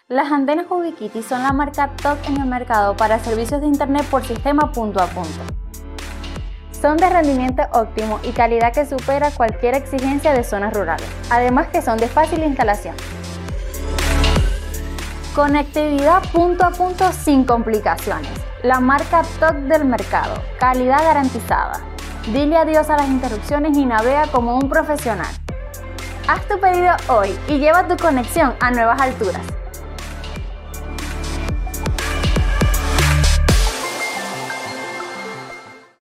Las antenas Ubiquiti son la marca top en el mercado para servicios de internet por sistema punto a punto. Son de rendimiento óptimo y calidad que supera cualquier exigencia de zonas rurales, además que son de fácil instalación. Conectividad punto a punto sin complicaciones. La marca top del mercado, calidad garantizada. Dile adiós a las interrupciones y navega como un profesional. Haz tu pedido hoy y lleva tu conexión a nuevas alturas.